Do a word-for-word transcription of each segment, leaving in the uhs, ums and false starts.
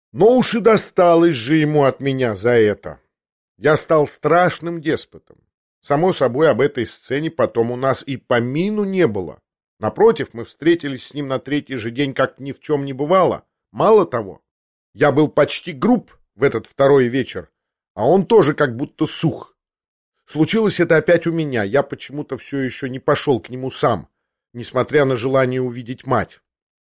Но уж и досталось же ему от меня за это. Я стал страшным деспотом. Само собой, об этой сцене потом у нас и помину не было. Напротив, мы встретились с ним на третий же день, как ни в чем не бывало. Мало того, я был почти груб в этот второй вечер, а он тоже как будто сух. Случилось это опять у меня. Я почему-то все еще не пошел к нему сам, несмотря на желание увидеть мать.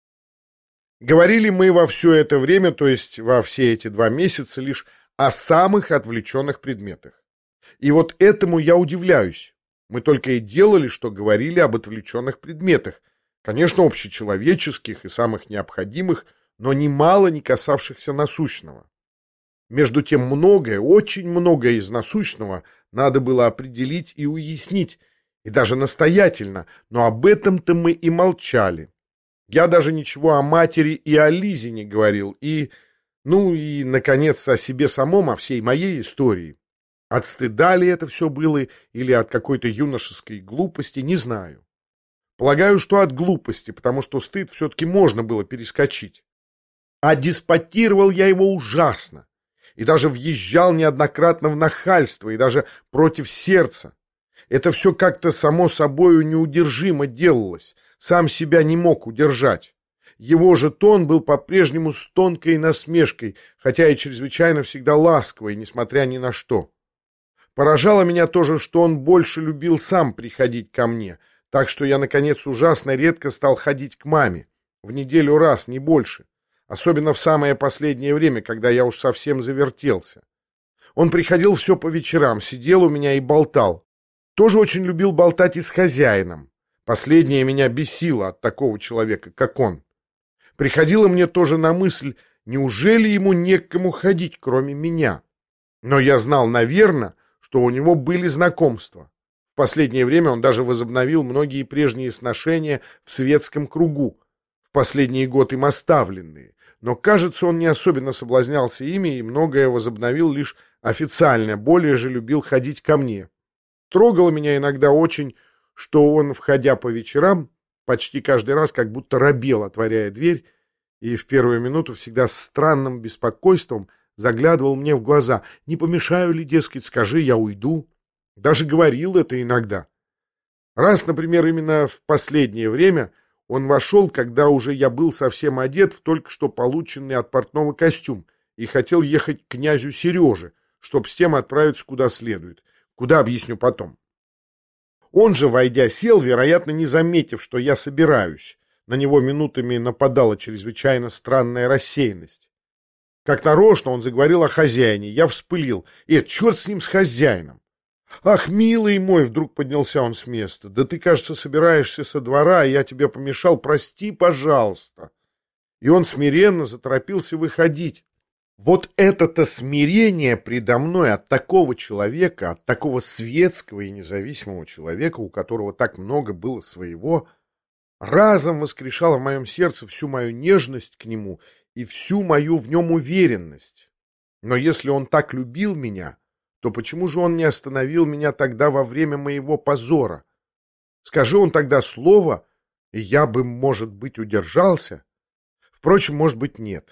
Говорили мы во все это время, то есть во все эти два месяца, лишь о самых отвлеченных предметах. И вот этому я удивляюсь. Мы только и делали, что говорили об отвлеченных предметах, конечно, общечеловеческих и самых необходимых, но немало не касавшихся насущного. Между тем многое, очень многое из насущного надо было определить и уяснить, и даже настоятельно, но об этом-то мы и молчали. Я даже ничего о матери и о Лизе не говорил, и, ну и, наконец, о себе самом, о всей моей истории. От стыда ли это все было, или от какой-то юношеской глупости, не знаю. Полагаю, что от глупости, потому что стыд все-таки можно было перескочить. А деспотировал я его ужасно, и даже въезжал неоднократно в нахальство, и даже против сердца. Это все как-то само собою неудержимо делалось, сам себя не мог удержать. Его же тон был по-прежнему с тонкой насмешкой, хотя и чрезвычайно всегда ласковый, несмотря ни на что. Поражало меня тоже, что он больше любил сам приходить ко мне, так что я, наконец, ужасно редко стал ходить к маме, в неделю раз, не больше, особенно в самое последнее время, когда я уж совсем завертелся. Он приходил все по вечерам, сидел у меня и болтал. Тоже очень любил болтать и с хозяином. Последнее меня бесило от такого человека, как он. Приходило мне тоже на мысль, неужели ему не к кому ходить, кроме меня? Но я знал, наверное, что у него были знакомства. В последнее время он даже возобновил многие прежние сношения в светском кругу, в последний год им оставленные. Но, кажется, он не особенно соблазнялся ими и многое возобновил лишь официально, более же любил ходить ко мне. Трогало меня иногда очень, что он, входя по вечерам, почти каждый раз как будто робел, отворяя дверь, и в первую минуту всегда с странным беспокойством заглядывал мне в глаза. Не помешаю ли, дескать, скажи, я уйду. Даже говорил это иногда. Раз, например, именно в последнее время он вошел, когда уже я был совсем одет в только что полученный от портного костюм и хотел ехать к князю Сереже, чтоб с тем отправиться куда следует. Куда, объясню потом. Он же, войдя, сел, вероятно, не заметив, что я собираюсь. На него минутами нападала чрезвычайно странная рассеянность. Как нарочно он заговорил о хозяине. Я вспылил. И черт с ним, с хозяином. Ах, милый мой, вдруг поднялся он с места. Да ты, кажется, собираешься со двора, и я тебе помешал. Прости, пожалуйста. И он смиренно заторопился выходить. Вот это-то смирение предо мной от такого человека, от такого светского и независимого человека, у которого так много было своего, разом воскрешало в моем сердце всю мою нежность к нему и всю мою в нем уверенность. Но если он так любил меня, то почему же он не остановил меня тогда во время моего позора? Скажи он тогда слово, и я бы, может быть, удержался. Впрочем, может быть, нет.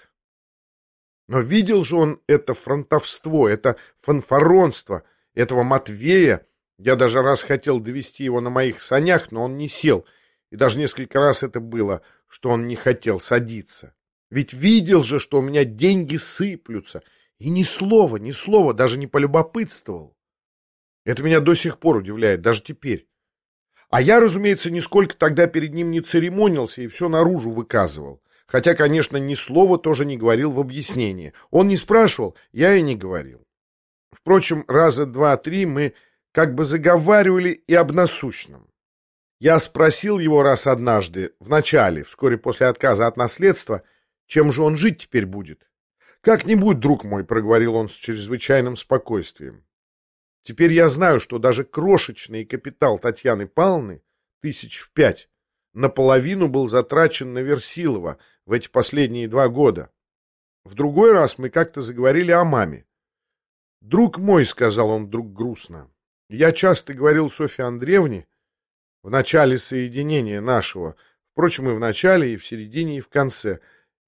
Но видел же он это фронтовство, это фанфаронство, этого Матвея. Я даже раз хотел довести его на моих санях, но он не сел. И даже несколько раз это было, что он не хотел садиться. Ведь видел же, что у меня деньги сыплются. И ни слова, ни слова даже не полюбопытствовал. Это меня до сих пор удивляет, даже теперь. А я, разумеется, нисколько тогда перед ним не церемонился и все наружу выказывал. Хотя, конечно, ни слова тоже не говорил в объяснении. Он не спрашивал, я и не говорил. Впрочем, раза два-три мы как бы заговаривали и об насущном. Я спросил его раз однажды, в начале, вскоре после отказа от наследства, чем же он жить теперь будет. «Как-нибудь, друг мой», — проговорил он с чрезвычайным спокойствием. Теперь я знаю, что даже крошечный капитал Татьяны Павловны, тысяч в пять, наполовину был затрачен на Версилова в эти последние два года. В другой раз мы как-то заговорили о маме. «Друг мой», — сказал он вдруг грустно, — «я часто говорил Софье Андреевне в начале соединения нашего, впрочем, и в начале, и в середине, и в конце,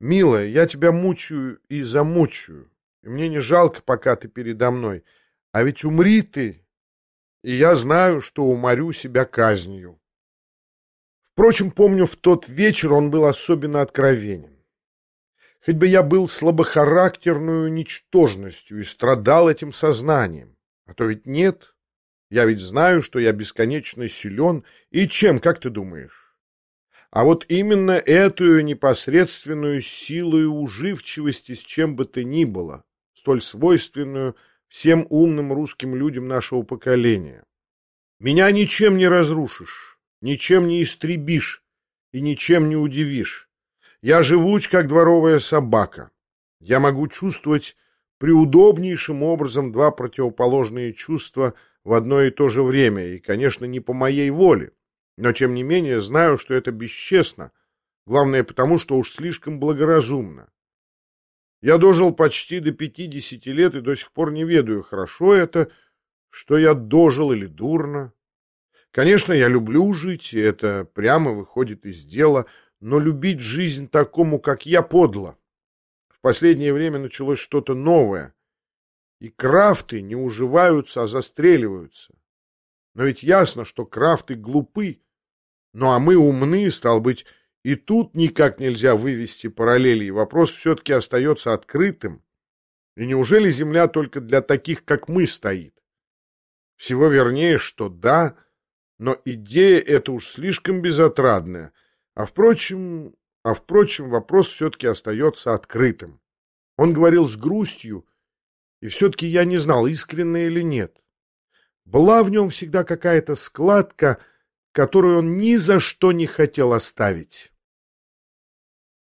Милая, я тебя мучаю и замучаю, и мне не жалко, пока ты передо мной. А ведь умри ты, и я знаю, что уморю себя казнью. Впрочем, помню, в тот вечер он был особенно откровенен. Хоть бы я был слабохарактерную ничтожностью и страдал этим сознанием. А то ведь нет. Я ведь знаю, что я бесконечно силен. И чем, как ты думаешь? А вот именно эту непосредственную силу и уживчивости с чем бы то ни было, столь свойственную всем умным русским людям нашего поколения. Меня ничем не разрушишь, ничем не истребишь и ничем не удивишь. Я живуч, как дворовая собака. Я могу чувствовать преудобнейшим образом два противоположные чувства в одно и то же время, и, конечно, не по моей воле, но, тем не менее, знаю, что это бесчестно, главное потому, что уж слишком благоразумно. Я дожил почти до пятидесяти лет и до сих пор не ведаю, хорошо это, что я дожил или дурно. Конечно, я люблю жить, и это прямо выходит из дела, но любить жизнь такому, как я, подло. В последнее время началось что-то новое, и крафты не уживаются, а застреливаются. Но ведь ясно, что крафты глупы, ну а мы умны, стал быть, и тут никак нельзя вывести параллели, и вопрос все-таки остается открытым. И неужели Земля только для таких, как мы, стоит? Всего вернее, что да, но идея эта уж слишком безотрадная. А впрочем, а впрочем, вопрос все-таки остается открытым. Он говорил с грустью, и все-таки я не знал, искренне или нет. Была в нем всегда какая-то складка, которую он ни за что не хотел оставить.